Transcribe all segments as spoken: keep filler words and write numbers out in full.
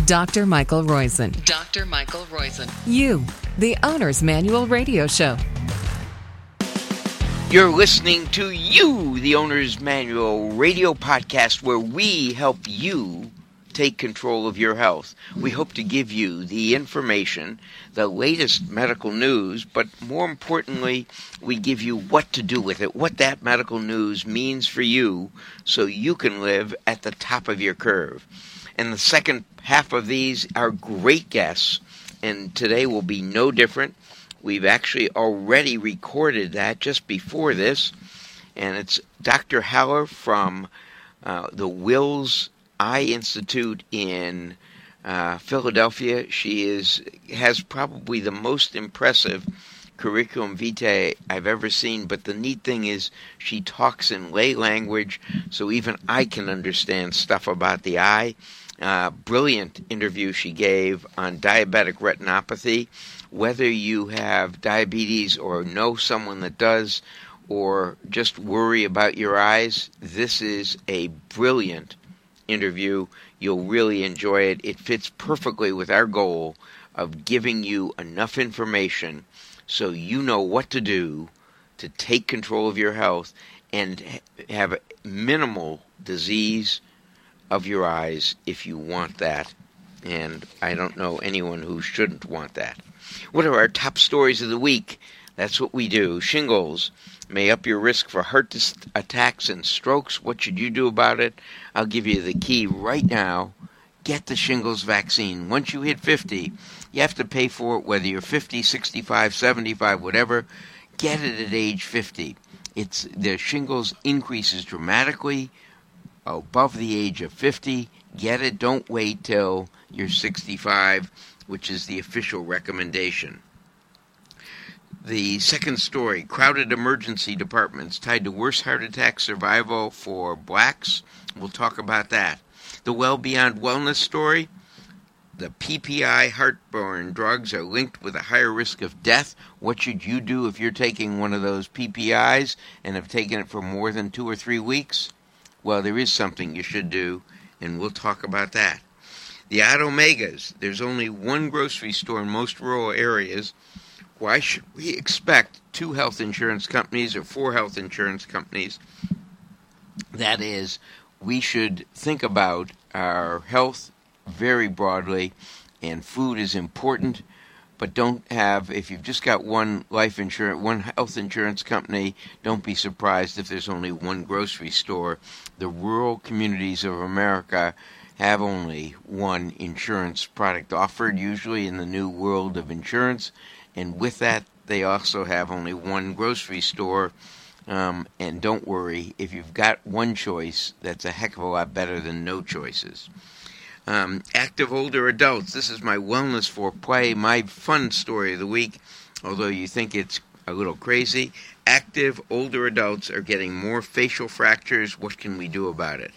Doctor Michael Roizen. Doctor Michael Roizen. You, the Owner's Manual Radio Show. You're listening to You, the Owner's Manual Radio Podcast, where we help you take control of your health. We hope to give you the information, the latest medical news, but more importantly, we give you what to do with it, what that medical news means for you, so you can live at the top of your curve. And the second half of these are great guests, and today will be no different. We've actually already recorded that just before this, and it's Doctor Haller from uh, the Wills Eye Institute in uh, Philadelphia. She is has probably the most impressive curriculum vitae I've ever seen, but the neat thing is she talks in lay language, so even I can understand stuff about the eye. Uh, brilliant interview she gave on diabetic retinopathy. Whether you have diabetes or know someone that does, or just worry about your eyes, this is a brilliant interview. You'll really enjoy it. It fits perfectly with our goal of giving you enough information so you know what to do to take control of your health and have minimal disease of your eyes if you want that. And I don't know anyone who shouldn't want that. What are our top stories of the week? That's what we do. Shingles may up your risk for heart attacks and strokes. What should you do about it? I'll give you the key right now. Get the shingles vaccine. Once you hit fifty, you have to pay for it, whether you're fifty, sixty-five, seventy-five, whatever. Get it at age fifty. It's the shingles increases dramatically above the age of fifty. Get it. Don't wait till you're sixty-five, which is the official recommendation. The second story, crowded emergency departments tied to worse heart attack survival for blacks. We'll talk about that. The Well Beyond Wellness story, the P P I heartburn drugs are linked with a higher risk of death. What should you do if you're taking one of those P P Is and have taken it for more than two or three weeks? Well, there is something you should do, and we'll talk about that. The Automegas, there's only one grocery store in most rural areas. Why should we expect two health insurance companies or four health insurance companies? That is, we should think about our health very broadly, and food is important, but don't have, if you've just got one life insurance, one health insurance company, don't be surprised if there's only one grocery store. The rural communities of America have only one insurance product offered, usually in the new world of insurance. And with that, they also have only one grocery store. Um, and don't worry, if you've got one choice, that's a heck of a lot better than no choices. Um, active older adults. This is my wellness for play, my fun story of the week, although you think it's a little crazy. Active older adults are getting more facial fractures. What can we do about it?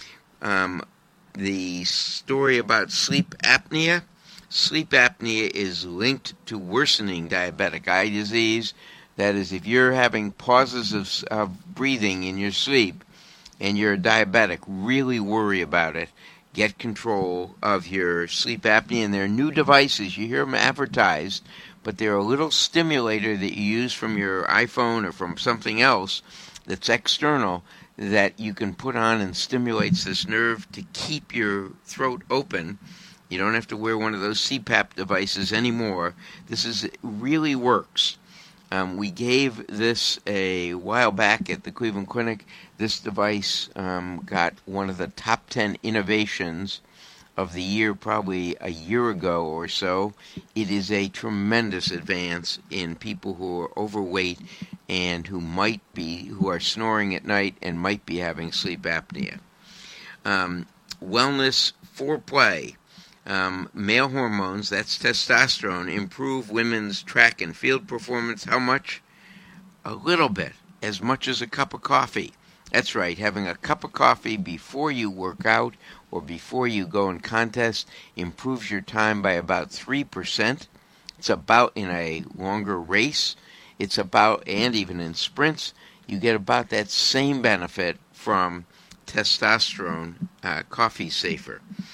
Um, the story about sleep apnea. Sleep apnea is linked to worsening diabetic eye disease. That is, if you're having pauses of, of breathing in your sleep and you're a diabetic, really worry about it. Get control of your sleep apnea. And there are new devices. You hear them advertised, but they're a little stimulator that you use from your iPhone or from something else that's external that you can put on and stimulates this nerve to keep your throat open. You don't have to wear one of those C PAP devices anymore. This is it really works. Um, we gave this a while back at the Cleveland Clinic. This device um, got one of the top ten innovations of the year, probably a year ago or so. It is a tremendous advance in people who are overweight and who might be, who are snoring at night and might be having sleep apnea. Um, wellness foreplay. Um, male hormones, that's testosterone, improve women's track and field performance. How much? A little bit, as much as a cup of coffee. That's right, having a cup of coffee before you work out or before you go in contest improves your time by about three percent. It's about, in a longer race, it's about, and even in sprints, you get about that same benefit from testosterone. Uh, coffee safer.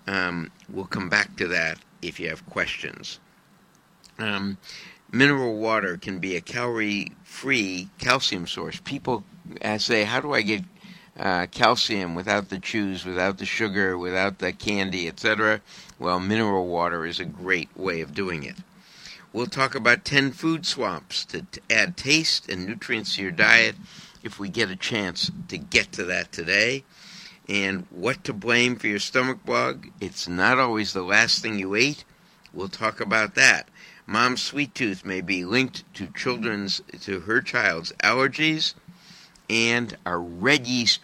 Um, we'll come back to that if you have questions. Um, mineral water can be a calorie-free calcium source. People uh, say, how do I get uh, calcium without the chews, without the sugar, without the candy, et cetera? Well, mineral water is a great way of doing it. We'll talk about ten food swaps to t- add taste and nutrients to your diet if we get a chance to get to that today. And what to blame for your stomach bug. It's not always the last thing you ate. We'll talk about that. Mom's sweet tooth may be linked to children's to her child's allergies, and our red yeast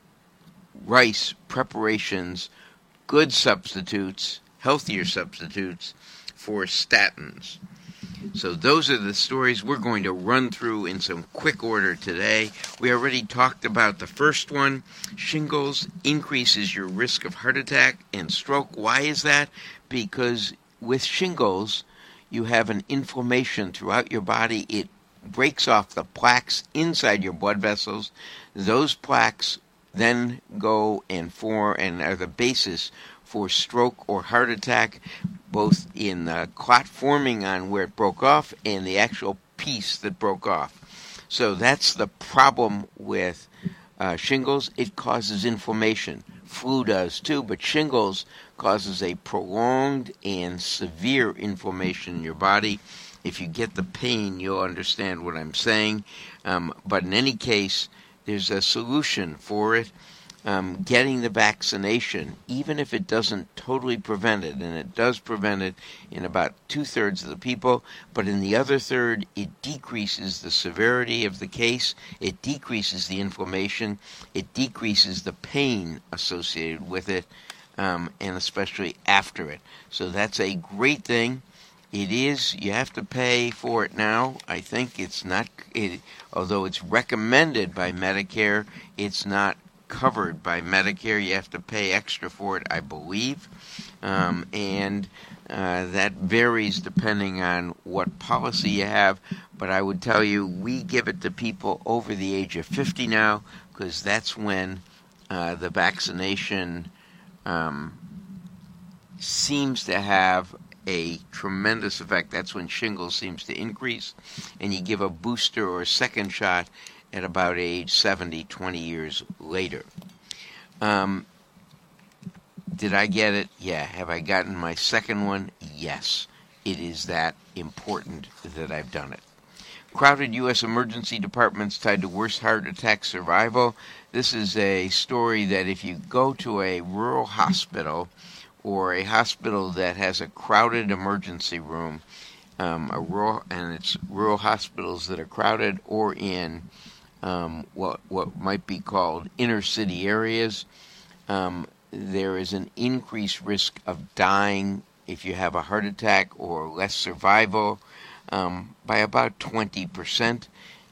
rice preparations, good substitutes, healthier substitutes for statins. So those are the stories we're going to run through in some quick order today. We already talked about the first one. Shingles increases your risk of heart attack and stroke. Why is that? Because with shingles, you have an inflammation throughout your body. It breaks off the plaques inside your blood vessels. Those plaques then go and form and are the basis for stroke or heart attack, both in the clot forming on where it broke off and the actual piece that broke off. So that's the problem with uh, shingles. It causes inflammation. Flu does too, but shingles causes a prolonged and severe inflammation in your body. If you get the pain, you'll understand what I'm saying. Um, but in any case, there's a solution for it. Um, getting the vaccination, even if it doesn't totally prevent it, and it does prevent it in about two-thirds of the people, but in the other third, it decreases the severity of the case, it decreases the inflammation, it decreases the pain associated with it, um, and especially after it. So that's a great thing. It is, you have to pay for it now. I think it's not, it, although it's recommended by Medicare, it's not covered by Medicare. You have to pay extra for it, I believe, um, and uh, that varies depending on what policy you have, but I would tell you we give it to people over the age of fifty now, because that's when uh, the vaccination um, seems to have a tremendous effect. That's when shingles seems to increase, and you give a booster or a second shot at about age seventy, twenty years later. Um, did I get it? Yeah. Have I gotten my second one? Yes. It is that important that I've done it. Crowded U S emergency departments tied to worse heart attack survival. This is a story that if you go to a rural hospital or a hospital that has a crowded emergency room, um, a rural, and it's rural hospitals that are crowded or in Um, what what might be called inner city areas, um, there is an increased risk of dying if you have a heart attack or less survival um, by about twenty percent.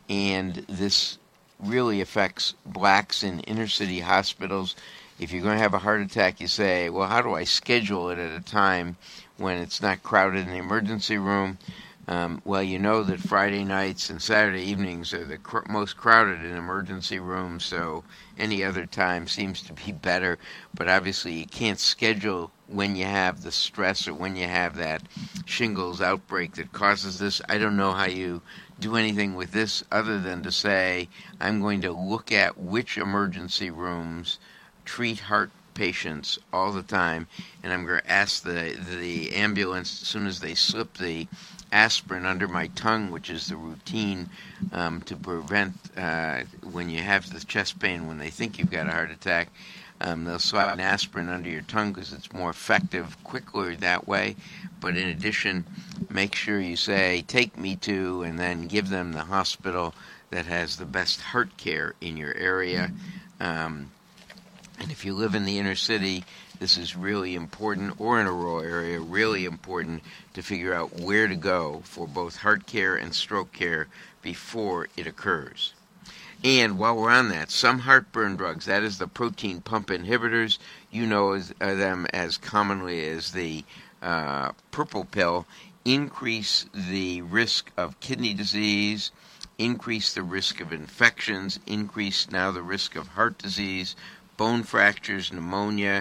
And this really affects blacks in inner city hospitals. If you're going to have a heart attack, you say, well, how do I schedule it at a time when it's not crowded in the emergency room? Um, well, you know that Friday nights and Saturday evenings are the cr- most crowded in emergency rooms, so any other time seems to be better. But obviously you can't schedule when you have the stress or when you have that shingles outbreak that causes this. I don't know how you do anything with this other than to say, I'm going to look at which emergency rooms treat heart patients all the time, and I'm going to ask the, the ambulance as soon as they slip the aspirin under my tongue, which is the routine um, to prevent uh, when you have the chest pain when they think you've got a heart attack. Um, they'll slap an aspirin under your tongue because it's more effective, quicker that way. But in addition, make sure you say, take me to, and then give them the hospital that has the best heart care in your area. Um, and if you live in the inner city, this is really important, or in a rural area, really important to figure out where to go for both heart care and stroke care before it occurs. And while we're on that, some heartburn drugs, that is the protein pump inhibitors, you know as, uh, them as commonly as the uh, purple pill, increase the risk of kidney disease, increase the risk of infections, increase now the risk of heart disease, bone fractures, pneumonia,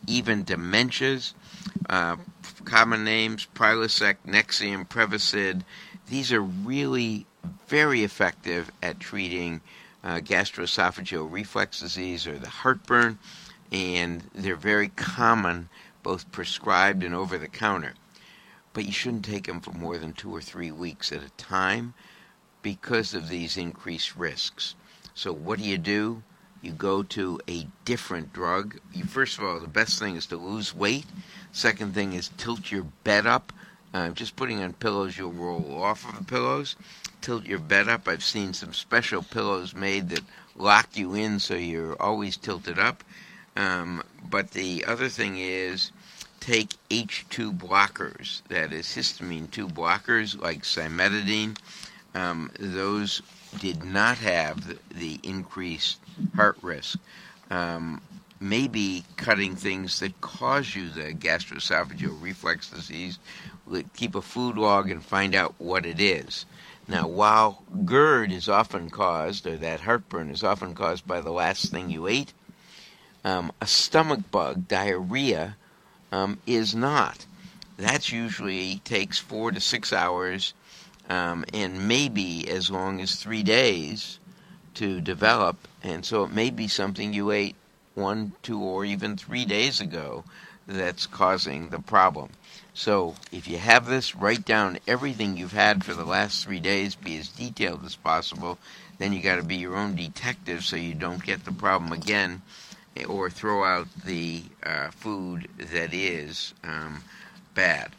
even dementias. Uh, common names, Prilosec, Nexium, Prevacid. These are really very effective at treating uh, gastroesophageal reflux disease or the heartburn, and they're very common, both prescribed and over the counter. But you shouldn't take them for more than two or three weeks at a time because of these increased risks. So what do you do? You go to a different drug. You, first of all, the best thing is to lose weight. Second thing is tilt your bed up. Uh, just putting on pillows, you'll roll off of the pillows. Tilt your bed up. I've seen some special pillows made that lock you in so you're always tilted up. Um, but the other thing is take H two blockers, that is histamine two blockers like cimetidine. Um, those did not have the, the increased heart risk. Um, maybe cutting things that cause you the gastroesophageal reflux disease. Keep a food log and find out what it is. Now, while GERD is often caused, or that heartburn is often caused by the last thing you ate, um, a stomach bug, diarrhea, um, is not. That usually takes four to six hours um, and maybe as long as three days to develop, and so it may be something you ate one, two, or even three days ago that's causing the problem. So if you have this, write down everything you've had for the last three days, be as detailed as possible. Then you got to be your own detective so you don't get the problem again or throw out the uh, food that is um, bad.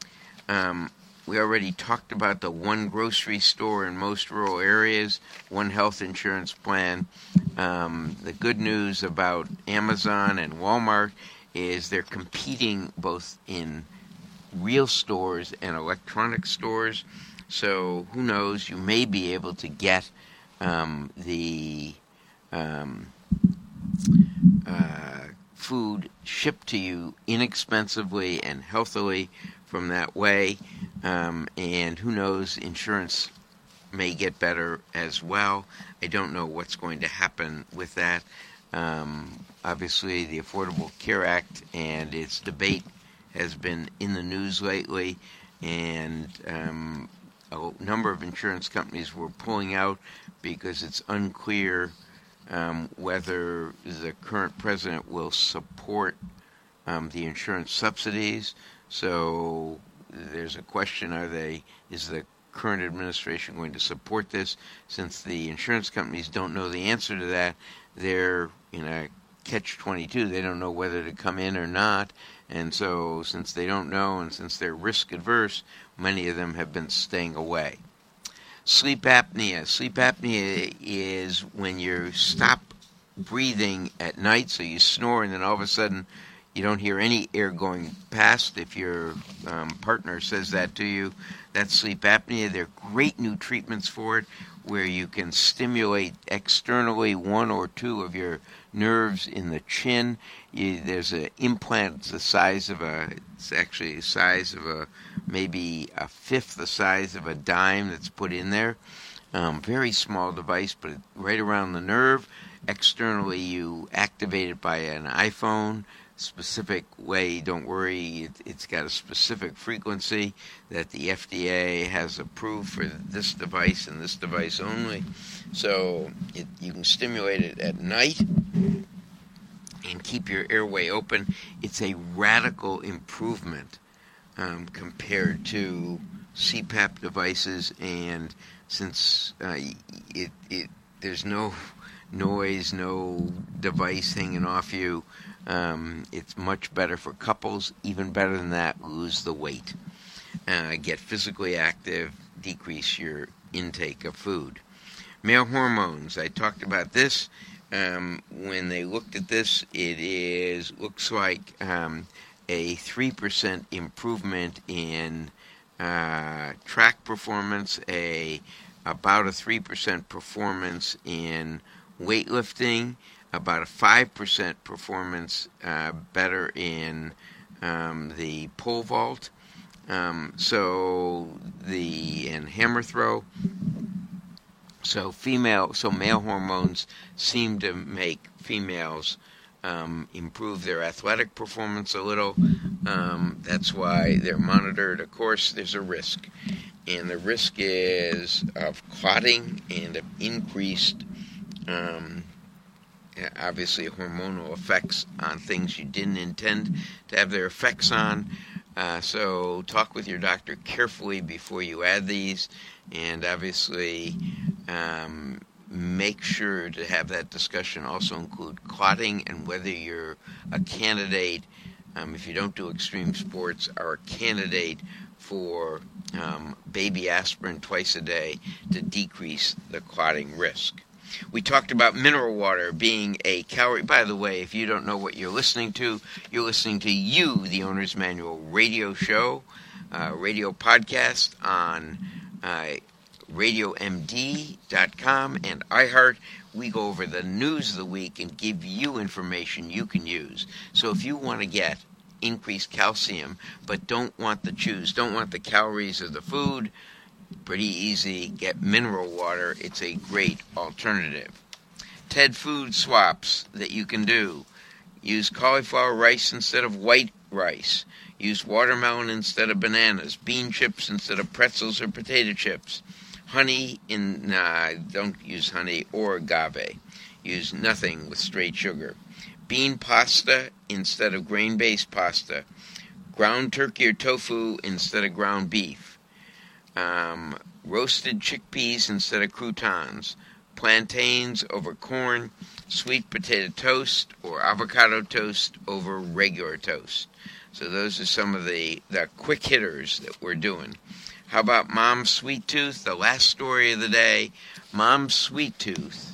Um, we already talked about the one grocery store in most rural areas, one health insurance plan. Um, the good news about Amazon and Walmart is they're competing both in real stores and electronic stores. So who knows, you may be able to get um, the um, uh, food shipped to you inexpensively and healthily from that way. Um, and who knows, insurance may get better as well. I don't know what's going to happen with that. Um, obviously, the Affordable Care Act and its debate has been in the news lately, and um, a number of insurance companies were pulling out because it's unclear um, whether the current president will support um, the insurance subsidies. So there's a question: Are they? Is the current administration going to support this? Since the insurance companies don't know the answer to that, they're in a catch twenty-two. They don't know whether to come in or not. And so since they don't know and since they're risk adverse, many of them have been staying away. Sleep apnea. Sleep apnea is when you stop breathing at night, so you snore and then all of a sudden you don't hear any air going past. If your um, partner says that to you, that's sleep apnea. There are great new treatments for it where you can stimulate externally one or two of your nerves in the chin. You, there's an implant the size of a, it's actually the size of a, maybe a fifth the size of a dime that's put in there. Um, very small device, but right around the nerve. Externally, you activate it by an iPhone. Specific way, don't worry, it, it's got a specific frequency that the F D A has approved for this device and this device only. So it, you can stimulate it at night and keep your airway open. It's a radical improvement um, compared to C PAP devices, and since uh, it, it there's no noise, no device hanging off you, Um, it's much better for couples. Even better than that, lose the weight. Uh, get physically active, decrease your intake of food. Male hormones, I talked about this. Um, when they looked at this, it is looks like um, a three percent improvement in uh, track performance, a about a three percent performance in weightlifting, about a five percent performance uh, better in um, the pole vault, um, so the and hammer throw. So female, so male hormones seem to make females um, improve their athletic performance a little. Um, that's why they're monitored. Of course, there's a risk. And the risk is of clotting and of increased, um, obviously, hormonal effects on things you didn't intend to have their effects on. Uh, so talk with your doctor carefully before you add these. And obviously, um, make sure to have that discussion also include clotting and whether you're a candidate, um, if you don't do extreme sports, are a candidate for um, baby aspirin twice a day to decrease the clotting risk. We talked about mineral water being a calorie. By the way, if you don't know what you're listening to, you're listening to You, the Owner's Manual radio show, uh, radio podcast on uh, radio m d dot com and iHeart. We go over the news of the week and give you information you can use. So if you want to get increased calcium but don't want the chews, don't want the calories of the food, pretty easy, get mineral water. It's a great alternative. TED food swaps that you can do. Use cauliflower rice instead of white rice. Use watermelon instead of bananas. Bean chips instead of pretzels or potato chips. Honey in, uh, don't use honey or agave. Use nothing with straight sugar. Bean pasta instead of grain-based pasta. Ground turkey or tofu instead of ground beef. Um, roasted chickpeas instead of croutons. Plantains over corn. Sweet potato toast or avocado toast over regular toast. So those are some of the, the quick hitters that we're doing. How about Mom's Sweet Tooth? The last story of the day. Mom's Sweet Tooth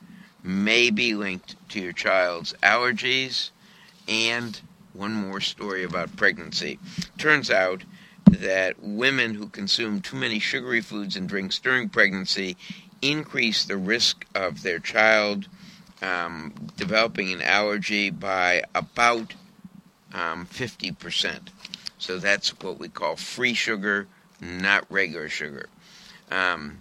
may be linked to your child's allergies. And one more story about pregnancy. Turns out that women who consume too many sugary foods and drinks during pregnancy increase the risk of their child um, developing an allergy by about um, fifty percent. So that's what we call free sugar, not regular sugar. Um,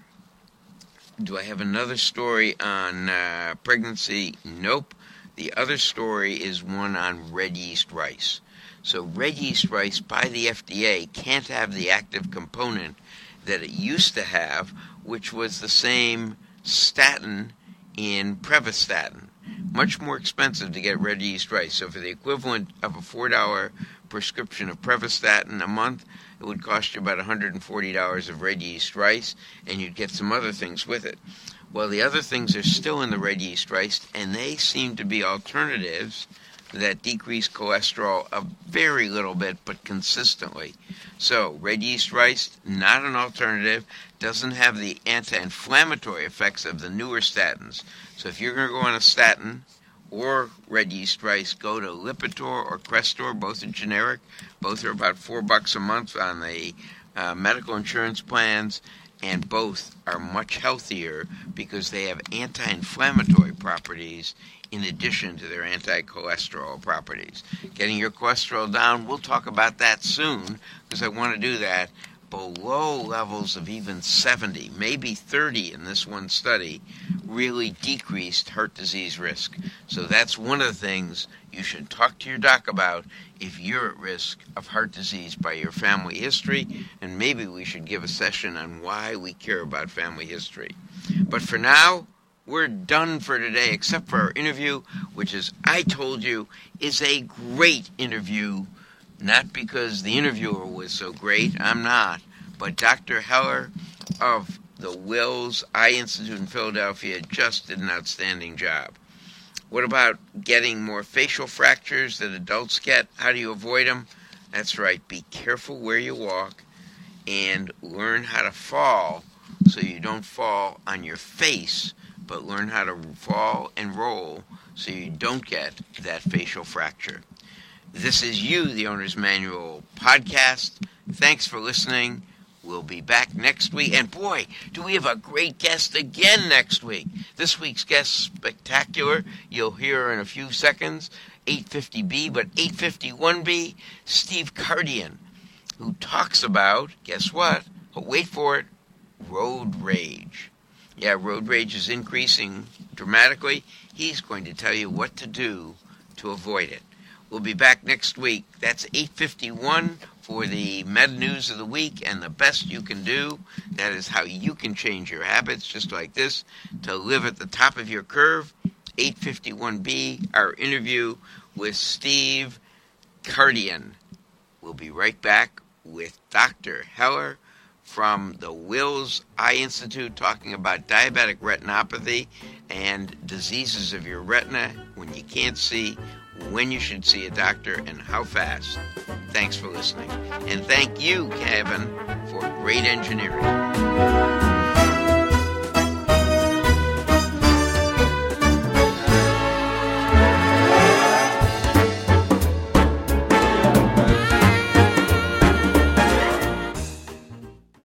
do I have another story on uh, pregnancy? Nope. The other story is one on red yeast rice. So red yeast rice by the F D A can't have the active component that it used to have, which was the same statin in Prevestatin. Much more expensive to get red yeast rice. So for the equivalent of a four dollar prescription of Prevestatin a month, it would cost you about one hundred forty dollars of red yeast rice, and you'd get some other things with it. Well, the other things are still in the red yeast rice, and they seem to be alternatives that decrease cholesterol a very little bit, but consistently. So, red yeast rice, not an alternative, doesn't have the anti-inflammatory effects of the newer statins. So if you're going to go on a statin or red yeast rice, go to Lipitor or Crestor. Both are generic. Both are about four bucks a month on the uh, medical insurance plans, and both are much healthier because they have anti-inflammatory properties in addition to their anti-cholesterol properties. Getting your cholesterol down, we'll talk about that soon, because I want to do that below levels of even seventy, maybe thirty in this one study, really decreased heart disease risk. So that's one of the things you should talk to your doc about if you're at risk of heart disease by your family history, and maybe we should give a session on why we care about family history. But for now, we're done for today, except for our interview, which, as I told you, is a great interview. Not because the interviewer was so great, I'm not, but Doctor Heller of the Wills Eye Institute in Philadelphia just did an outstanding job. What about getting more facial fractures that adults get? How do you avoid them? That's right, be careful where you walk and learn how to fall so you don't fall on your face, but learn how to fall and roll so you don't get that facial fracture. This is You, the Owner's Manual podcast. Thanks for listening. We'll be back next week. And boy, do we have a great guest again next week. This week's guest spectacular. You'll hear her in a few seconds. eight fifty B, but eight fifty-one B, Steve Cardian, who talks about, guess what? Oh, wait for it, road rage. Yeah, road rage is increasing dramatically. He's going to tell you what to do to avoid it. We'll be back next week. That's eight fifty-one for the Meta News of the Week and the best you can do. That is how you can change your habits, just like this, to live at the top of your curve. eight fifty-one B, our interview with Steve Cardian. We'll be right back with Doctor Heller from the Wills Eye Institute talking about diabetic retinopathy and diseases of your retina when you can't see, when you should see a doctor, and how fast. Thanks for listening. And thank you, Kevin, for great engineering.